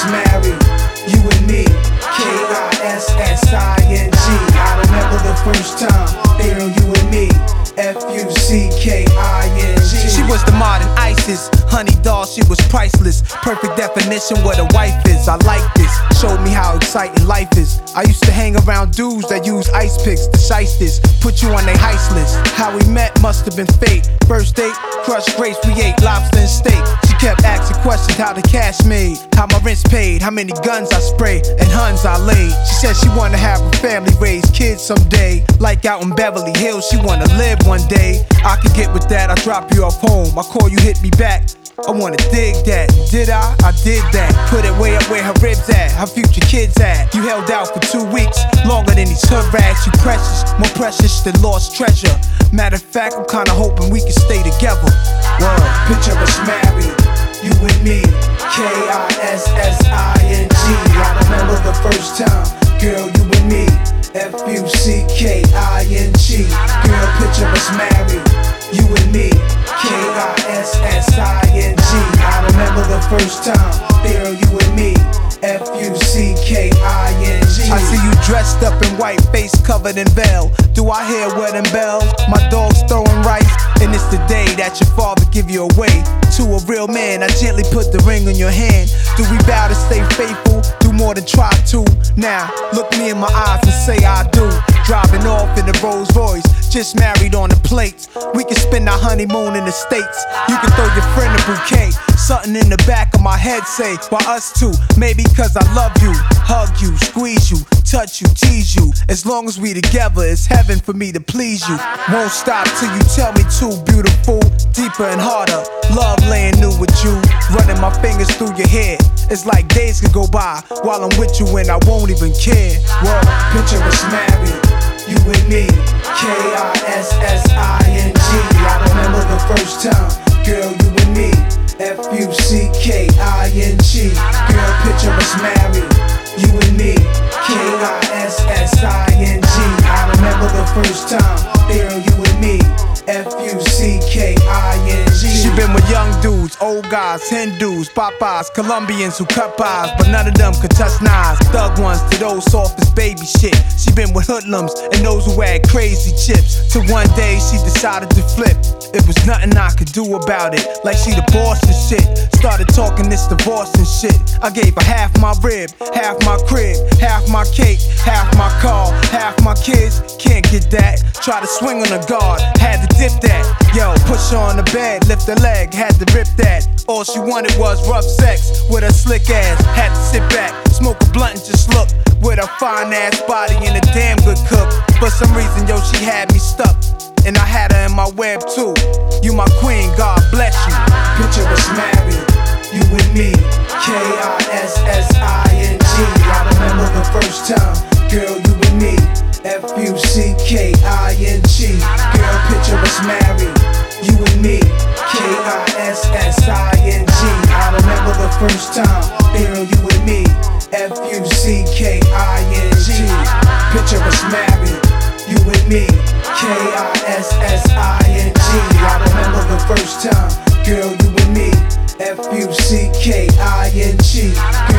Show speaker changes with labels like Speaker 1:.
Speaker 1: married, you and me, Kissing. I remember the first time, girl, you and me, Fucking.
Speaker 2: She was the modern ISIS, honey doll, she was priceless. Perfect definition what a wife is, I like this. Showed me how exciting life is. I used to hang around dudes that use ice picks, the shysters, put you on their heist list. How we met must have been fate. First date, crushed grapes, we ate lobster and steak. She kept asking questions, how the cash made, how my rent's paid, how many guns I spray, and huns I laid. She said she wanna have a family, raise kids someday. Like out in Beverly Hills, she wanna live one day. I could get with that, I drop you off home, I call you, hit me back. I wanna dig that, did I? I did that. Put it way up where her ribs at, her future kids at. You held out for 2 weeks, longer than these hood rats. You precious, more precious than lost treasure. Matter of fact, I'm kinda hoping we can stay together.
Speaker 1: Word. Picture us married, you and me, Kissing. I remember the first time, girl, you and me, Fucking. Girl, picture us married, you and me, Kissing. I remember the first time, girl, you and me, Fucking.
Speaker 2: I see you dressed up in white, face covered in veil. Do I hear wedding bells? My dog's throwing rice, and it's the day that your father give you away to a real man. I gently put the ring on your hand. Do we vow to stay faithful? Do more than try to. Now, look me in my eyes and say I do. Driving off in the Rolls Royce, just married on the plates. We can spend our honeymoon in the States. You can throw your friend a bouquet. Something in the back of my head say, why us two? Maybe cause I love you, hug you, squeeze you, touch you, tease you. As long as we together, it's heaven for me to please you. Won't stop till you tell me too beautiful, deeper and harder. Love laying new with you, running my fingers through your hair. It's like days could go by while I'm with you and I won't even care.
Speaker 1: Whoa, picture us married, you and me, Kissing. I remember the first time, girl, you and me, Fucking. Girl, picture us married, you and me, Kissing. I remember the first time, girl, you and me, Fucking.
Speaker 2: She been with young dudes, old guys, Hindus, Popeyes, Colombians who cut pies, but none of them could touch knives. Thug ones to those soft as baby shit. She been with hoodlums and those who had crazy chips. Till one day she decided to flip. It was nothing I could do about it, like she the boss and shit. Started talking this divorce and shit. I gave her half my rib, half my crib, half my cake, half my car, half my kids. Can't get that. Try to swing on the guard, had to dip that. Yo, push her on the bed, lift her leg, had to rip that. All she wanted was rough sex with her slick ass. Had to sit back, smoke a blunt and just look. With her fine ass body and a damn good cook. For some reason, yo, she had me stuck. And I had her in my web too. You my queen, God bless you.
Speaker 1: Picture us married, you and me, Kissing. I remember the first time, girl, you and me, Fucking. Girl, picture us married, you and me, Kissing. I remember the first time, girl, you and me, Fucking. Picture us married, you and me, Kissing. I remember the first time, girl, you and me, Fucking.